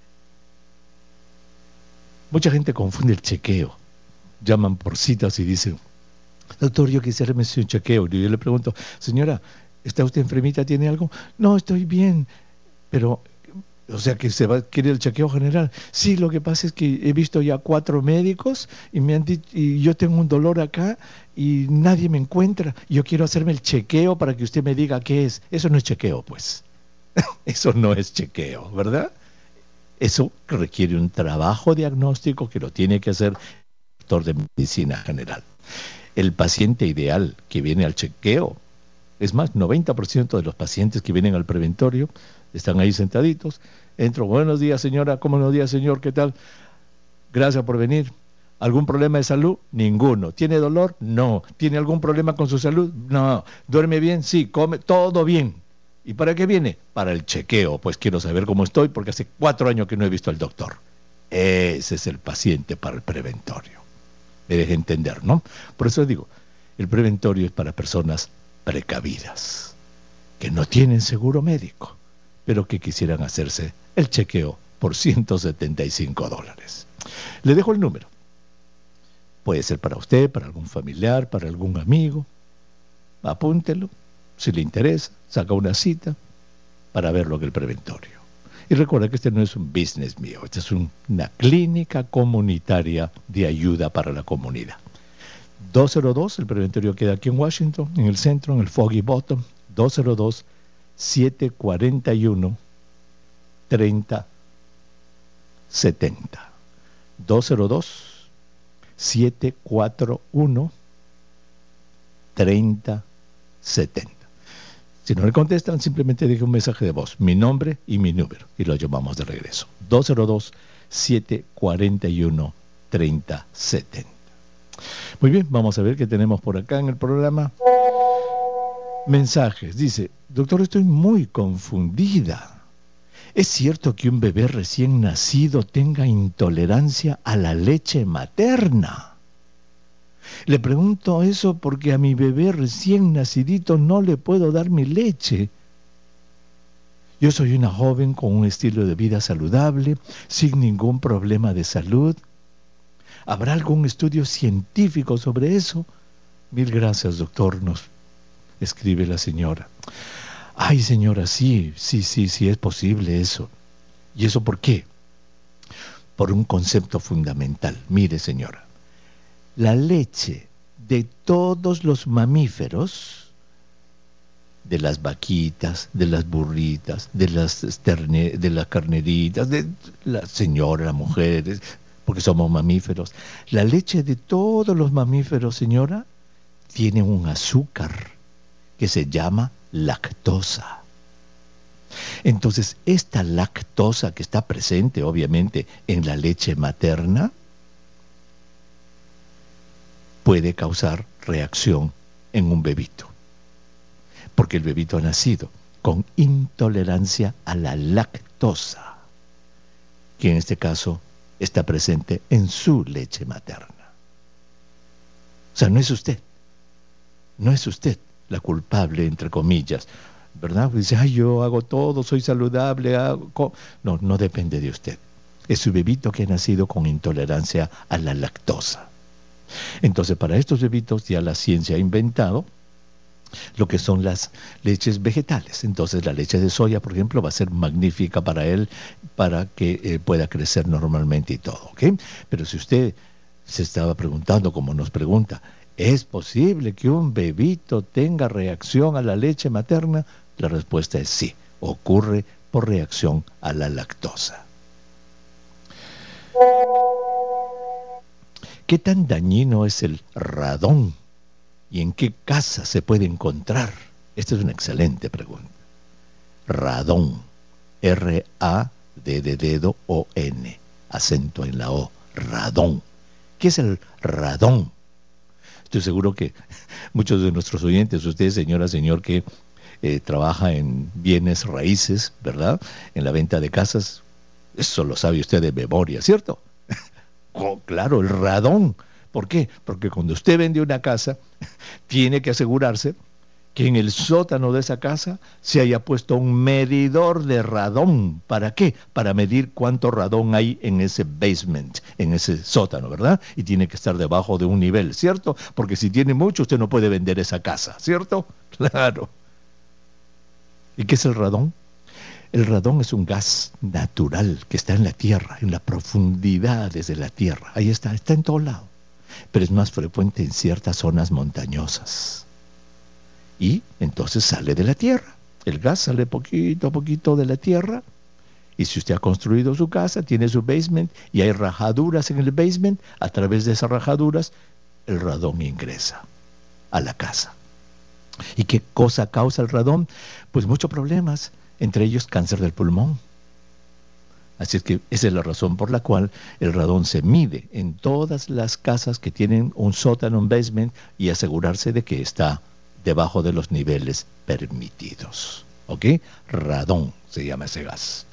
Mucha gente confunde el chequeo. Llaman por citas y dicen, doctor, yo quisiera hacerme un chequeo. Y yo le pregunto, señora, ¿está usted enfermita? ¿Tiene algo? No, estoy bien. Pero, o sea, que se va, quiere el chequeo general. Sí, lo que pasa es que he visto ya cuatro médicos y me han dicho, y yo tengo un dolor acá y nadie me encuentra. Yo quiero hacerme el chequeo para que usted me diga qué es. Eso no es chequeo, pues. Eso no es chequeo, ¿verdad? Eso requiere un trabajo diagnóstico que lo tiene que hacer doctor de medicina general. El paciente ideal que viene al chequeo, es más, noventa por ciento de los pacientes que vienen al preventorio están ahí sentaditos. Entro, buenos días señora, ¿cómo buenos días señor? ¿Qué tal? Gracias por venir. ¿Algún problema de salud? Ninguno. ¿Tiene dolor? No. ¿Tiene algún problema con su salud? No. ¿Duerme bien? Sí. ¿Come? Todo bien. ¿Y para qué viene? Para el chequeo. Pues quiero saber cómo estoy porque hace cuatro años que no he visto al doctor. Ese es el paciente para el preventorio. Me deje entender, ¿no? Por eso digo, el preventorio es para personas precavidas, que no tienen seguro médico, pero que quisieran hacerse el chequeo por ciento setenta y cinco dólares. Le dejo el número. Puede ser para usted, para algún familiar, para algún amigo. Apúntelo. Si le interesa, saca una cita para verlo en el preventorio. Y recuerda que este no es un business mío, esta es un, una clínica comunitaria de ayuda para la comunidad. dos cero dos, el preventorio queda aquí en Washington, en el centro, en el Foggy Bottom. Dos cero dos, siete cuatro uno, tres cero siete cero. dos cero dos, siete cuatro uno, tres cero siete cero. Si no le contestan, simplemente deje un mensaje de voz, mi nombre y mi número, y lo llamamos de regreso. dos cero dos, siete cuatro uno, tres cero siete cero. Muy bien, vamos a ver qué tenemos por acá en el programa. Mensajes. Dice, doctor, estoy muy confundida. ¿Es cierto que un bebé recién nacido tenga intolerancia a la leche materna? Le pregunto eso porque a mi bebé recién nacidito no le puedo dar mi leche. Yo soy una joven con un estilo de vida saludable, sin ningún problema de salud. ¿Habrá algún estudio científico sobre eso? Mil gracias, doctor, nos escribe la señora. Ay, señora, sí, sí, sí, sí es posible eso. ¿Y eso por qué? Por un concepto fundamental. Mire, señora, la leche de todos los mamíferos, de las vaquitas, de las burritas, de las, terne, de las carneritas, de la señora, las mujeres, porque somos mamíferos, la leche de todos los mamíferos, señora, tiene un azúcar que se llama lactosa. Entonces, esta lactosa que está presente, obviamente, en la leche materna, puede causar reacción en un bebito, porque el bebito ha nacido con intolerancia a la lactosa, que en este caso está presente en su leche materna. O sea, no es usted, no es usted la culpable, entre comillas, ¿verdad? Dice, ay, yo hago todo, soy saludable, hago... No, no depende de usted. Es su bebito que ha nacido con intolerancia a la lactosa. Entonces, para estos bebitos ya la ciencia ha inventado lo que son las leches vegetales. Entonces, la leche de soya, por ejemplo, va a ser magnífica para él, para que eh, pueda crecer normalmente y todo, ¿ok? Pero si usted se estaba preguntando, como nos pregunta, ¿es posible que un bebito tenga reacción a la leche materna? La respuesta es sí, ocurre por reacción a la lactosa. ¿Qué tan dañino es el radón? ¿Y en qué casa se puede encontrar? Esta es una excelente pregunta. Radón. R A D de dedo O N. Acento en la O. Radón. ¿Qué es el radón? Estoy seguro que muchos de nuestros oyentes, usted, señora, señor, que eh, trabaja en bienes raíces, ¿verdad? En la venta de casas, eso lo sabe usted de memoria, ¿cierto? Oh, claro, el radón. ¿Por qué? Porque cuando usted vende una casa, tiene que asegurarse que en el sótano de esa casa se haya puesto un medidor de radón. ¿Para qué? Para medir cuánto radón hay en ese basement, en ese sótano, ¿verdad? Y tiene que estar debajo de un nivel, ¿cierto? Porque si tiene mucho, usted no puede vender esa casa, ¿cierto? Claro. ¿Y qué es el radón? El radón es un gas natural que está en la tierra, en las profundidades de la tierra. Ahí está, está en todo lado. Pero es más frecuente en ciertas zonas montañosas. Y entonces sale de la tierra. El gas sale poquito a poquito de la tierra Y si usted ha construido su casa, tiene su basement y hay rajaduras en el basement, a través de esas rajaduras el radón ingresa a la casa. ¿Y qué cosa causa el radón? Pues muchos problemas, entre ellos cáncer del pulmón. Así es que esa es la razón por la cual el radón se mide en todas las casas que tienen un sótano, un basement, y asegurarse de que está debajo de los niveles permitidos. ¿Ok? Radón se llama ese gas.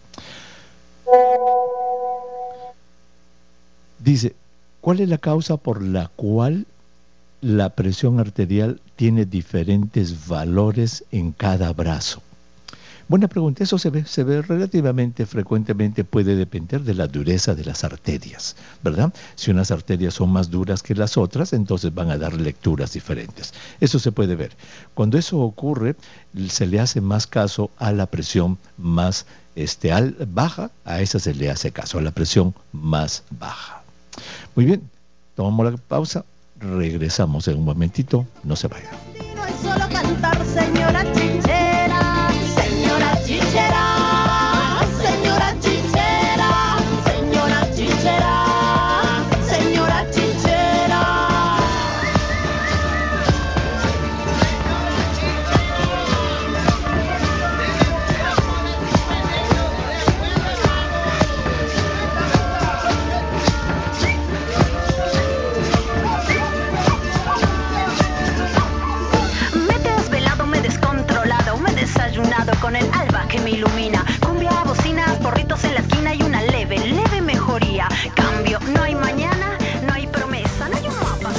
Dice, ¿cuál es la causa por la cual la presión arterial tiene diferentes valores en cada brazo? Buena pregunta, eso se ve, se ve relativamente frecuentemente, puede depender de la dureza de las arterias, ¿verdad? Si unas arterias son más duras que las otras, entonces van a dar lecturas diferentes. Eso se puede ver. Cuando eso ocurre, se le hace más caso a la presión más este, al, baja, a esa se le hace caso, a la presión más baja. Muy bien, tomamos la pausa, regresamos en un momentito, no se vayan. No es solo cantar, señora Chichera, señora Chichera, señora Chichera, señora Chichera, señora Chichera. Me he desvelado, me he descontrolado, me he desayunado con el alba que me ilumina. Cumbia, bocinas, porritos en la esquina y una leve, leve mejoría. Cambio, no hay mañana, no hay promesa, no hay un mapa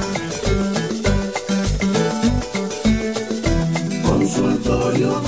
sobre la... Consultorio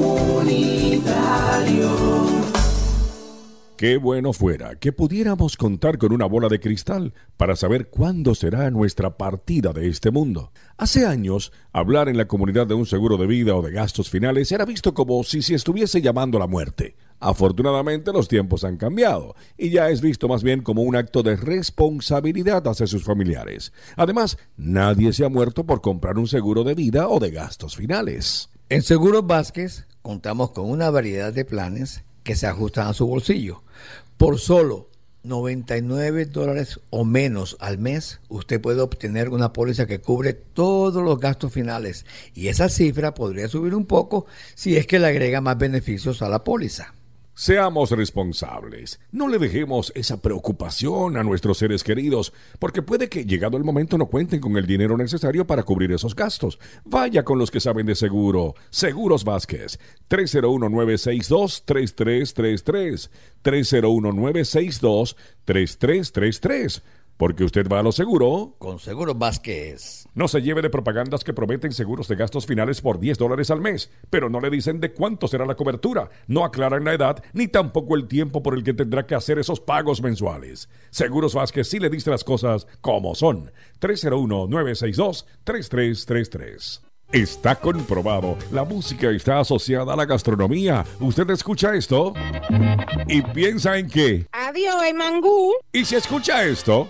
comunitario. Qué bueno fuera que pudiéramos contar con una bola de cristal para saber cuándo será nuestra partida de este mundo. Hace años, hablar en la comunidad de un seguro de vida o de gastos finales era visto como si se estuviese llamando a la muerte. Afortunadamente, los tiempos han cambiado y ya es visto más bien como un acto de responsabilidad hacia sus familiares. Además, nadie se ha muerto por comprar un seguro de vida o de gastos finales. En Seguros Vázquez contamos con una variedad de planes que se ajustan a su bolsillo. Por solo noventa y nueve dólares o menos al mes, usted puede obtener una póliza que cubre todos los gastos finales, y esa cifra podría subir un poco si es que le agrega más beneficios a la póliza. Seamos responsables, no le dejemos esa preocupación a nuestros seres queridos, porque puede que llegado el momento no cuenten con el dinero necesario para cubrir esos gastos. Vaya con los que saben de seguro. Seguros Vázquez, tres cero uno, nueve seis dos, tres tres tres tres, tres cero uno, nueve seis dos, tres tres tres tres. Porque usted va a lo seguro. Con Seguros Vázquez. No se lleve de propagandas que prometen seguros de gastos finales por diez dólares al mes, pero no le dicen de cuánto será la cobertura, no aclaran la edad, ni tampoco el tiempo por el que tendrá que hacer esos pagos mensuales. Seguros Vázquez sí le dice las cosas como son. tres cero uno, nueve seis dos, tres tres tres tres. Está comprobado, la música está asociada a la gastronomía. ¿Usted escucha esto? ¿Y piensa en qué? Adiós, el mangú. ¿Y si escucha esto?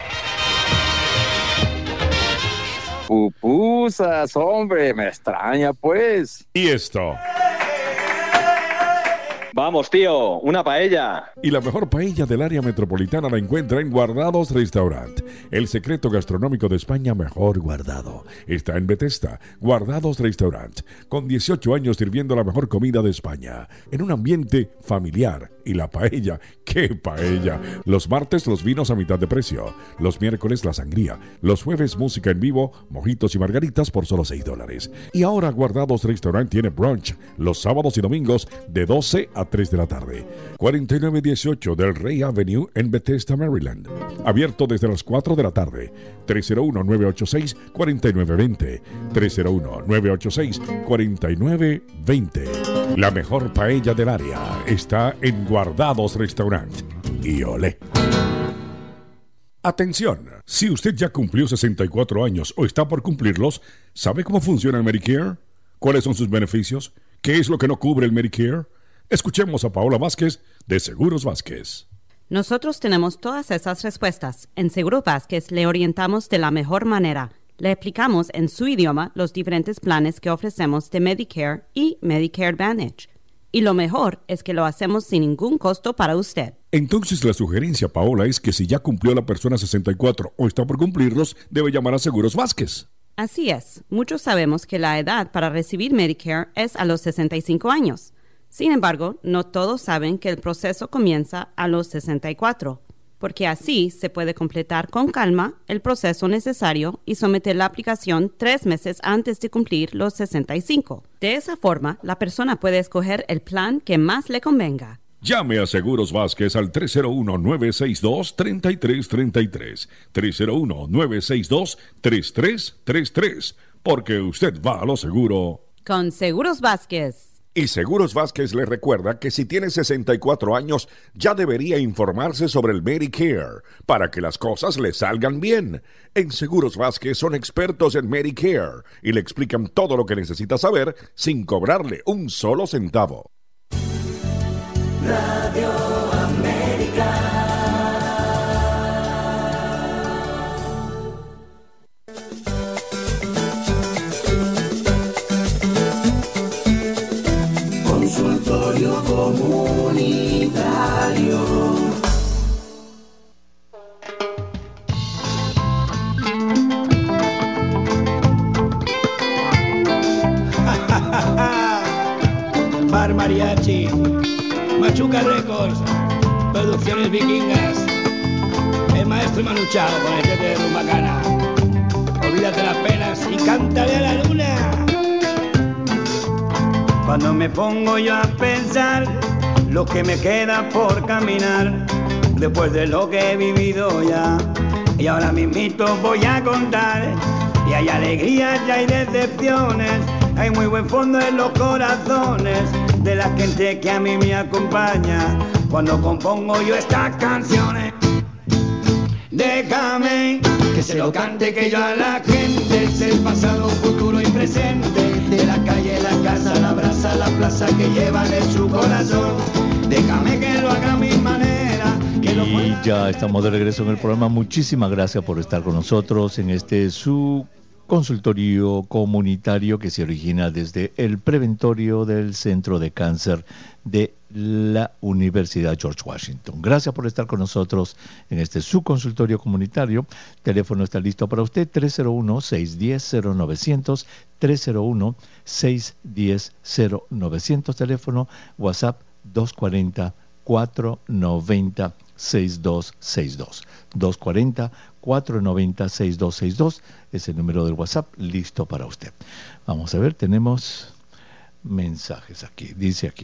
Pupusas, hombre, me extraña pues. ¿Y esto? Vamos, tío, una paella. Y la mejor paella del área metropolitana la encuentra en Guardados Restaurant. El secreto gastronómico de España mejor guardado. Está en Bethesda, Guardados Restaurant, con dieciocho años sirviendo la mejor comida de España, en un ambiente familiar. Y la paella, ¡qué paella! Los martes los vinos a mitad de precio, los miércoles la sangría, los jueves música en vivo, mojitos y margaritas por solo seis dólares. Y ahora Guardados Restaurant tiene brunch los sábados y domingos de doce a tres de la tarde. cuarenta y nueve dieciocho del Rey Avenue en Bethesda, Maryland. Abierto desde las cuatro de la tarde. tres cero uno, nueve ocho seis, cuatro nueve dos cero. tres cero uno, nueve ocho seis, cuatro nueve dos cero. La mejor paella del área está en Guardados Restaurant. Y olé. Atención, si usted ya cumplió sesenta y cuatro años o está por cumplirlos, ¿sabe cómo funciona el Medicare? ¿Cuáles son sus beneficios? ¿Qué es lo que no cubre el Medicare? Escuchemos a Paola Vázquez de Seguros Vázquez. Nosotros tenemos todas esas respuestas. En Seguros Vázquez le orientamos de la mejor manera. Le explicamos en su idioma los diferentes planes que ofrecemos de Medicare y Medicare Advantage. Y lo mejor es que lo hacemos sin ningún costo para usted. Entonces la sugerencia, Paola, es que si ya cumplió la persona sesenta y cuatro o está por cumplirlos, debe llamar a Seguros Vázquez. Así es, muchos sabemos que la edad para recibir Medicare es a los sesenta y cinco años. Sin embargo, no todos saben que el proceso comienza a los sesenta y cuatro, porque así se puede completar con calma el proceso necesario y someter la aplicación tres meses antes de cumplir los sesenta y cinco. De esa forma, la persona puede escoger el plan que más le convenga. Llame a Seguros Vázquez al tres cero uno, nueve seis dos, tres tres tres tres, tres cero uno, nueve seis dos, tres tres tres tres, porque usted va a lo seguro. Con Seguros Vázquez. Y Seguros Vázquez le recuerda que si tiene sesenta y cuatro años ya debería informarse sobre el Medicare para que las cosas le salgan bien. En Seguros Vázquez son expertos en Medicare y le explican todo lo que necesita saber sin cobrarle un solo centavo. Radio América. Consultorio comunitario. Bar Mariachi, Machuca Records, Producciones Vikingas, el maestro Manu Chao con el gente de Rumbacana. Olvídate las penas y cántale a la luna. Cuando me pongo yo a pensar lo que me queda por caminar, después de lo que he vivido ya, y ahora mismito voy a contar, y hay alegrías y hay decepciones, hay muy buen fondo en los corazones de la gente que a mí me acompaña cuando compongo yo estas canciones. Déjame que se lo cante, que yo a la gente es el pasado, futuro y presente, de la calle, la casa, la brasa, la plaza que llevan en su corazón. Déjame que lo haga a mi manera. Que lo y ya estamos de regreso en el programa. Muchísimas gracias por estar con nosotros en este su consultorio comunitario que se origina desde el preventorio del Centro de Cáncer de la Universidad George Washington. Gracias por estar con nosotros en este su consultorio comunitario. Teléfono está listo para usted, tres cero uno, seis uno cero, cero nueve cero cero, tres cero uno, seis uno cero, cero nueve cero cero, teléfono WhatsApp dos cuatro cero, cuatro nueve cero, seis dos seis dos. dos cuatro cero, cuatro nueve cero, seis dos seis dos es el número del WhatsApp listo para usted. Vamos a ver, tenemos mensajes aquí. Dice aquí: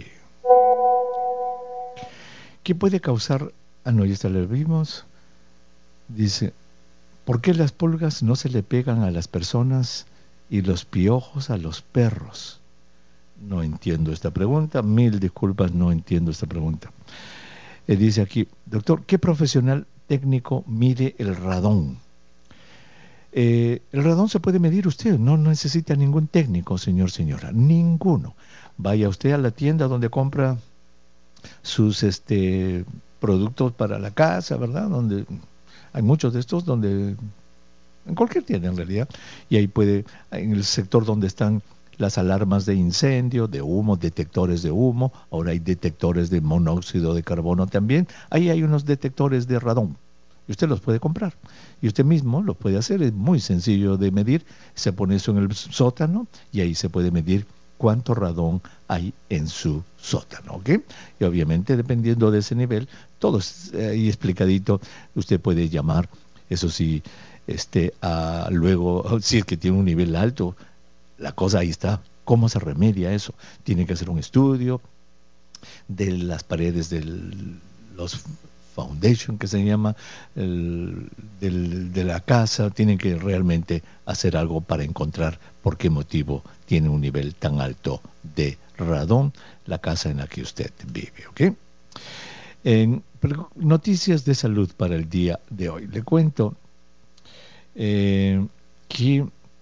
¿qué puede causar? Ah, no, ya está, lo vimos. Dice: ¿por qué las pulgas no se le pegan a las personas y los piojos a los perros? No entiendo esta pregunta. Mil disculpas, no entiendo esta pregunta. Eh, dice aquí: doctor, ¿qué profesional técnico mide el radón? Eh, el radón se puede medir usted, no necesita ningún técnico, señor, señora, ninguno. Vaya usted a la tienda donde compra sus este productos para la casa, ¿verdad? Donde hay muchos de estos, donde en cualquier tienda en realidad, y ahí puede, en el sector donde están las alarmas de incendio, de humo, detectores de humo, ahora hay detectores de monóxido de carbono también, ahí hay unos detectores de radón, y usted los puede comprar, y usted mismo lo puede hacer, es muy sencillo de medir, se pone eso en el sótano, y ahí se puede medir cuánto radón hay en su sótano, ¿ok? Y obviamente, dependiendo de ese nivel, todo es ahí explicadito, usted puede llamar, eso sí, este, a, luego, si es que tiene un nivel alto, la cosa ahí está. ¿Cómo se remedia eso? Tiene que hacer un estudio de las paredes de los foundation, que se llama, el, del, de la casa. Tienen que realmente hacer algo para encontrar por qué motivo tiene un nivel tan alto de radón la casa en la que usted vive, ¿ok? En noticias de salud para el día de hoy, le cuento eh, que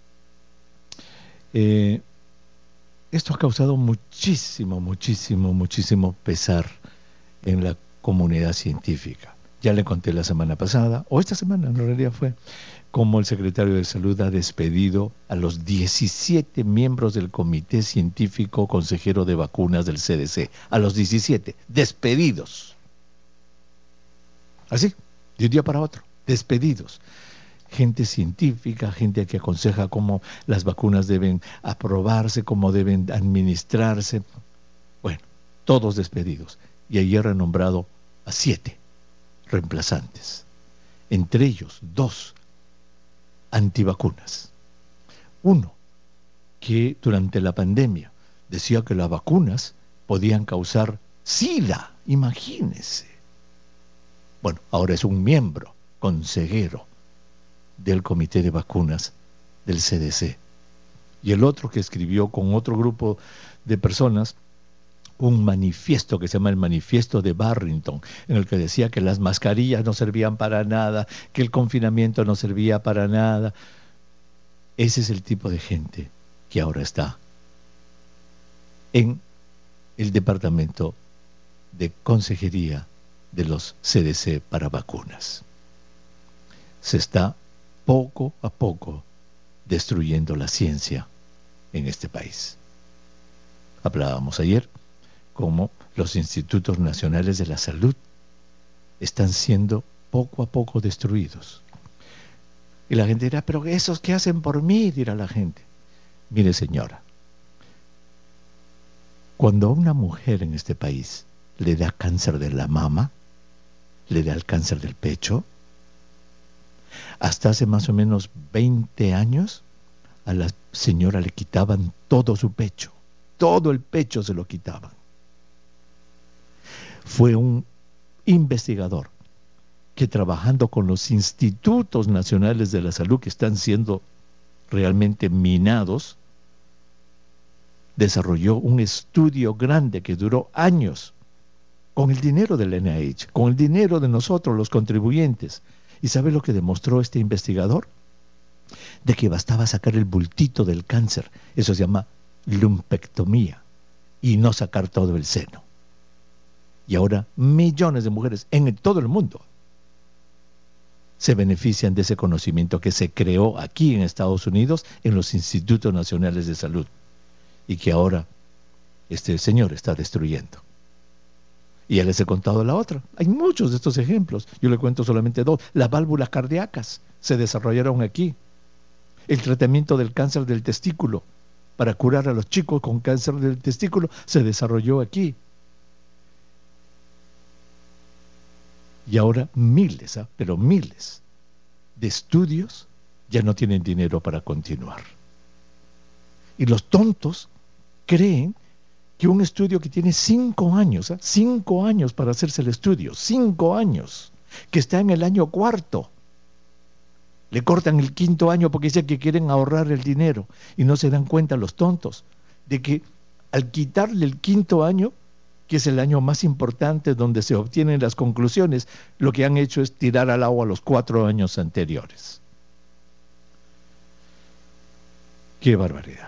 Eh, esto ha causado muchísimo, muchísimo, muchísimo pesar en la comunidad científica. Ya le conté la semana pasada, o esta semana en realidad fue, cómo el secretario de Salud ha despedido a los diecisiete miembros del Comité Científico Consejero de Vacunas del C D C. A los diecisiete, despedidos. Así, de un día para otro, despedidos. Gente científica, gente que aconseja cómo las vacunas deben aprobarse, cómo deben administrarse. Bueno, todos despedidos. Y ayer ha nombrado a siete reemplazantes. Entre ellos, dos antivacunas. Uno, que durante la pandemia decía que las vacunas podían causar SIDA, imagínense. Bueno, ahora es un miembro, consejero del Comité de Vacunas del C D C. Y el otro que escribió con otro grupo de personas un manifiesto que se llama el Manifiesto de Barrington, en el que decía que las mascarillas no servían para nada, que el confinamiento no servía para nada. Ese es el tipo de gente que ahora está en el Departamento de Consejería de los C D C para vacunas. Se está poco a poco destruyendo la ciencia en este país. Hablábamos ayer cómo los institutos nacionales de la salud están siendo poco a poco destruidos. Y la gente dirá, pero ¿esos qué hacen por mí? Dirá la gente. Mire, señora, cuando a una mujer en este país le da cáncer de la mama, le da el cáncer del pecho, hasta hace más o menos veinte años, a la señora le quitaban todo su pecho, todo el pecho se lo quitaban. Fue un investigador que, trabajando con los institutos nacionales de la salud que están siendo realmente minados, desarrolló un estudio grande que duró años con el dinero del N I H, con el dinero de nosotros los contribuyentes. ¿Y sabe lo que demostró este investigador? De que bastaba sacar el bultito del cáncer, eso se llama lumpectomía, y no sacar todo el seno. Y ahora millones de mujeres en todo el mundo se benefician de ese conocimiento que se creó aquí en Estados Unidos en los institutos nacionales de salud y que ahora este señor está destruyendo. Y ya les he contado la otra. Hay muchos de estos ejemplos. Yo le cuento solamente dos. Las válvulas cardíacas se desarrollaron aquí. El tratamiento del cáncer del testículo para curar a los chicos con cáncer del testículo se desarrolló aquí. Y ahora miles, ¿eh? pero miles de estudios ya no tienen dinero para continuar. Y los tontos creen que un estudio que tiene cinco años, ¿eh? cinco años para hacerse el estudio, cinco años, que está en el año cuarto, le cortan el quinto año porque dicen que quieren ahorrar el dinero y no se dan cuenta los tontos de que al quitarle el quinto año, que es el año más importante donde se obtienen las conclusiones, lo que han hecho es tirar al agua los cuatro años anteriores. ¡Qué barbaridad!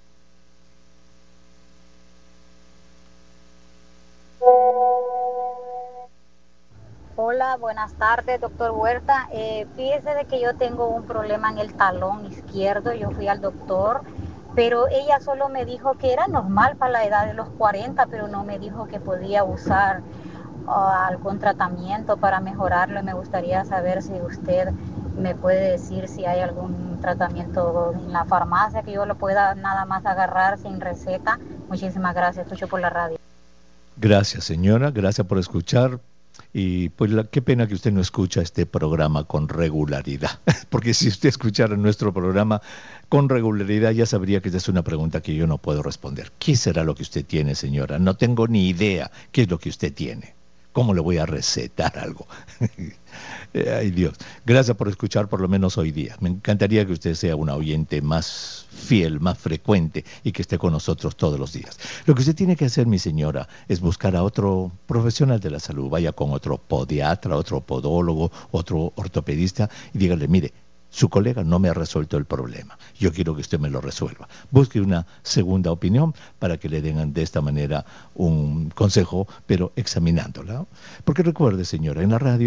Hola, buenas tardes, doctor Huerta. Eh, fíjese de que yo tengo un problema en el talón izquierdo. Yo fui al doctor, pero ella solo me dijo que era normal para la edad de los cuarenta, pero no me dijo que podía usar uh, algún tratamiento para mejorarlo. Y me gustaría saber si usted me puede decir si hay algún tratamiento en la farmacia que yo lo pueda nada más agarrar sin receta. Muchísimas gracias, escucho por la radio. Gracias, señora, gracias por escuchar. Y pues la, qué pena que usted no escucha este programa con regularidad, porque si usted escuchara nuestro programa con regularidad ya sabría que esta es una pregunta que yo no puedo responder. ¿Qué será lo que usted tiene, señora? No tengo ni idea qué es lo que usted tiene. ¿Cómo le voy a recetar algo? Ay, Dios. Gracias por escuchar por lo menos hoy día. Me encantaría que usted sea una oyente más fiel, más frecuente y que esté con nosotros todos los días. Lo que usted tiene que hacer, mi señora, es buscar a otro profesional de la salud. Vaya con otro podiatra, otro podólogo, otro ortopedista y dígale, mire, su colega no me ha resuelto el problema. Yo quiero que usted me lo resuelva. Busque una segunda opinión para que le den de esta manera un consejo, pero examinándola. Porque recuerde, señora, en la radio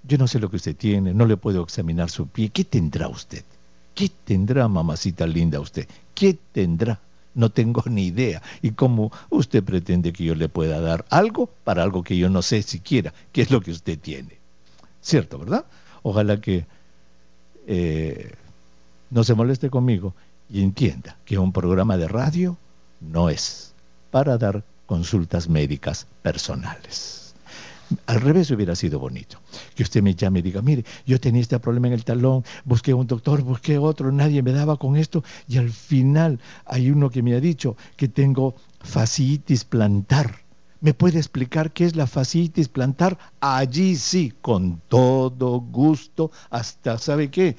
Yo no sé lo que usted tiene, no le puedo examinar su pie. ¿Qué tendrá usted? ¿Qué tendrá, mamacita linda, usted? ¿Qué tendrá? No tengo ni idea. ¿Y cómo usted pretende que yo le pueda dar algo para algo que yo no sé siquiera qué es lo que usted tiene? Cierto, ¿verdad? Ojalá que eh, no se moleste conmigo y entienda que un programa de radio no es para dar consultas médicas personales. Al revés hubiera sido bonito, que usted me llame y diga, mire, yo tenía este problema en el talón, busqué un doctor, busqué otro, nadie me daba con esto, y al final hay uno que me ha dicho que tengo fasciitis plantar. ¿Me puede explicar qué es la fasciitis plantar? Allí sí, con todo gusto, hasta, ¿sabe qué?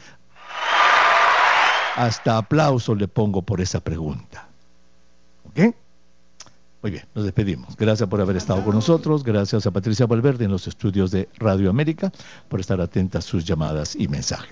Hasta aplauso le pongo por esa pregunta. ¿Ok? Muy bien, nos despedimos. Gracias por haber estado con nosotros. Gracias a Patricia Valverde en los estudios de Radio América por estar atenta a sus llamadas y mensajes.